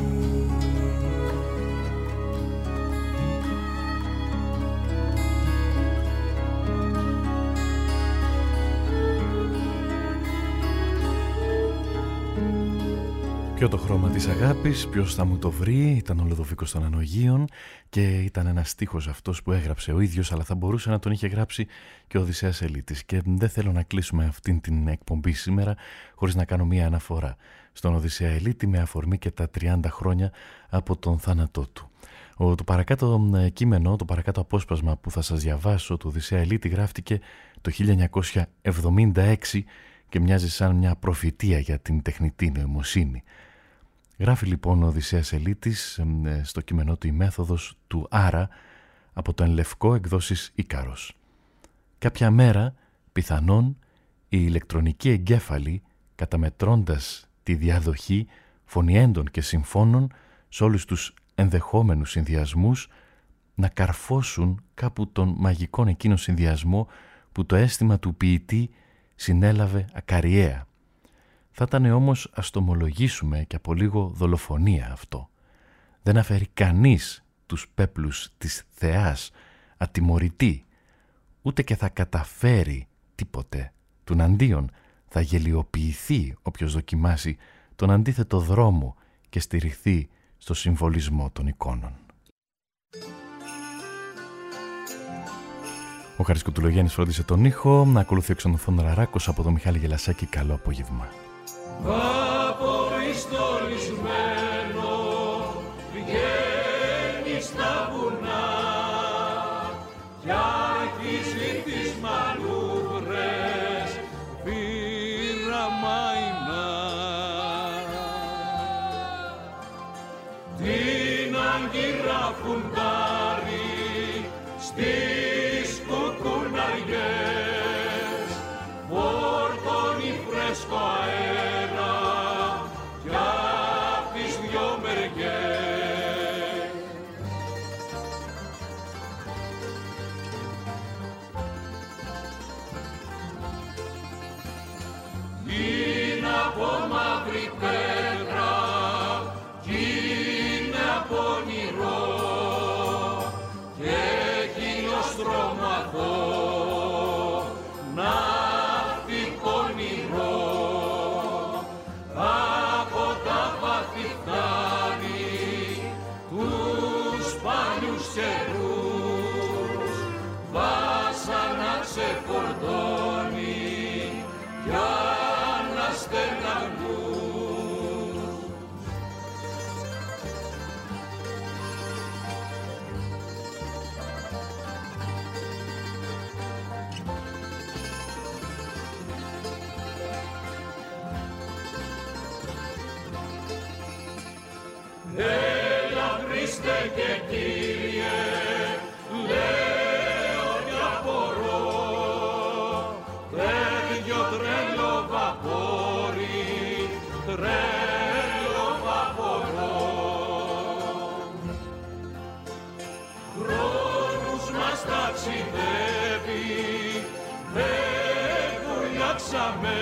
Ποιο το χρώμα της αγάπης, ποιος θα μου το βρει, ήταν ο Λοδοβίκος των Ανογείων και ήταν ένας στίχος αυτός που έγραψε ο ίδιος, αλλά θα μπορούσε να τον είχε γράψει και ο Οδυσσέας Ελίτης. Και δεν θέλω να κλείσουμε αυτήν την εκπομπή σήμερα χωρίς να κάνω μία αναφορά στον Οδυσσέα Ελίτη με αφορμή και τα 30 χρόνια από τον θάνατό του. Το παρακάτω κείμενο, το παρακάτω απόσπασμα που θα σας διαβάσω του Οδυσσέα Ελίτη γράφτηκε το 1976 και μοιάζει σαν μια προφητεία για την τεχνητή νοημοσύνη. Γράφει λοιπόν ο Οδυσσέας Ελίτης στο κείμενό του «Η μέθοδος του Άρα» από το Εν Λευκό, εκδόσεις Ίκαρος. Κάποια μέρα, πιθανόν, οι ηλεκτρονικοί εγκέφαλοι, καταμετρώντας τη διαδοχή φωνιέντων και συμφώνων σε όλους τους ενδεχόμενους συνδυασμούς, να καρφώσουν κάπου τον μαγικόν εκείνο συνδυασμό που το αίσθημα του ποιητή συνέλαβε ακαριέα. Θα ήταν όμως, ας το ομολογήσουμε, και από λίγο δολοφονία αυτό. Δεν αφαιρεί κανείς τους πέπλους της θεάς ατιμωρητή, ούτε και θα καταφέρει τίποτε. Τουναντίον θα γελιοποιηθεί όποιος δοκιμάσει τον αντίθετο δρόμο και στηριχθεί στο συμβολισμό των εικόνων. Ο Χαρίς Κουτουλογέννης φρόντισε τον ήχο, να ακολουθεί ο Ξενοφών Ραράκος από τον Μιχάλη Γελασάκη. Καλό απόγευμα. Βαπορistολισμένο βγαίνει στα βουνά κι αρχίζει τις μανούβρες πειραμαϊνά. Την Άγκυρα φουντάρι στις κουκουναριές φορτώνει φρέσκο αέρα για τις δυο μεριές. Είναι από μαύρη πέτρα κι είναι από όνειρο και χιλιοστρώμο αθώο ναυτικό όνειρο. Από τα βάθη φτάνει τους παλιούς καιρούς, βάσανα ξεφορτώνει κι αναστεναγνούς. Έλα Χριστέ και Κύριε, λέω κι απορώ, τέτοιο τρελό βαπόρι, τρελό βαπορό. Χρόνους μας ταξιδεύει, δεν βουλιάξαμε,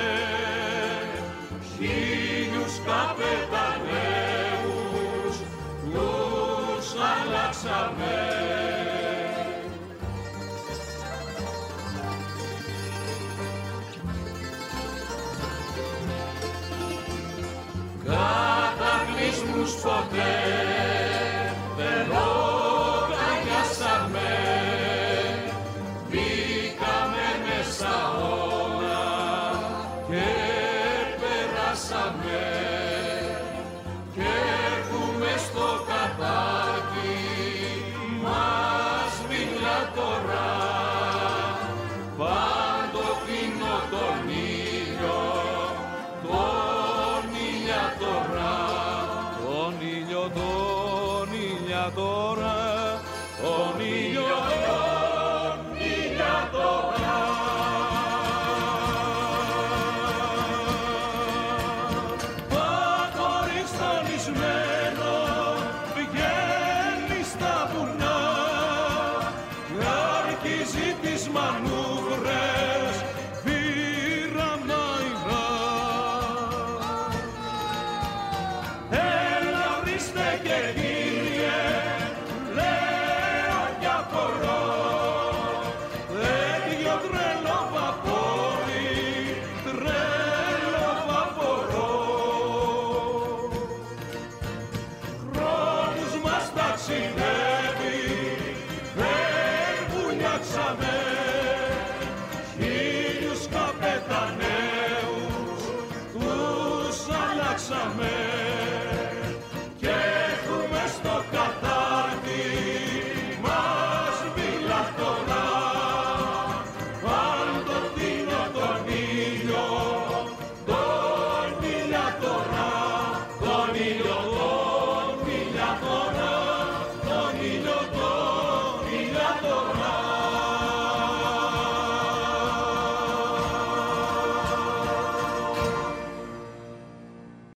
χίλιους καπεταναίους τους αλλάξαμε. Κατακλυσμούς ποτέ δεν λογαριάσαμε, μπήκαμε μέσα όλα και περάσαμε και έχουμε στο κατάκι μας μιλά τώρα παντοτινό τον ήλιο, τον ηλιατορά, τον ήλιο, τον ηλιατορά, τον ήλιο, τον ηλιατορά. Πατώρι στολισμένο βγαίνει στα βουνά, αρκίζει τις μανούβρες, βήρα μαϊρά. Έλα Χριστέ και Κύριε, λέω κι απορώ, τέτοιο τρελό βαπόρι, τρελό βαπορό. Χρόνους μας ταξιδεύει, δεν βουλιάξαμε, χίλιους καπεταναίους τους αλλάξαμε και έχουμε στο κατάρτι μας μιλά τώρα παντοτινό τον ήλιο, τον ηλιατορά, τον ήλιο.